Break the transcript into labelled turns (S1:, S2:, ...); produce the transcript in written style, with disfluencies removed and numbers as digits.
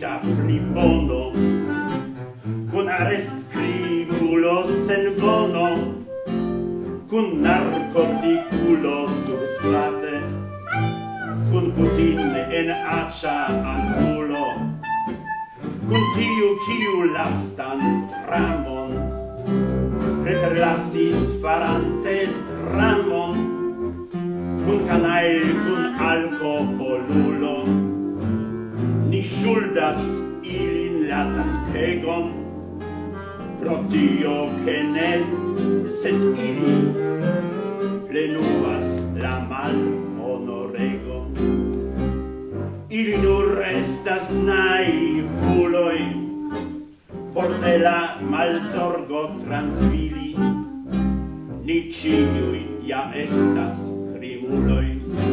S1: da fripono, cun arescribulo sen bono, cun narcoticulo surstrate, cun putin en accia angulo, cun tiu lastan tramon, preterlastis farante tramon, cun canail, cun alcoholulo, ni ŝuldas ilin la dankegon, pro tio ke ne, sed ili plenumas la malhonoregon. Ili nur estas naivuloj, por de la malsorgo trankvili, ni ĉiuj ja estas krimuloj.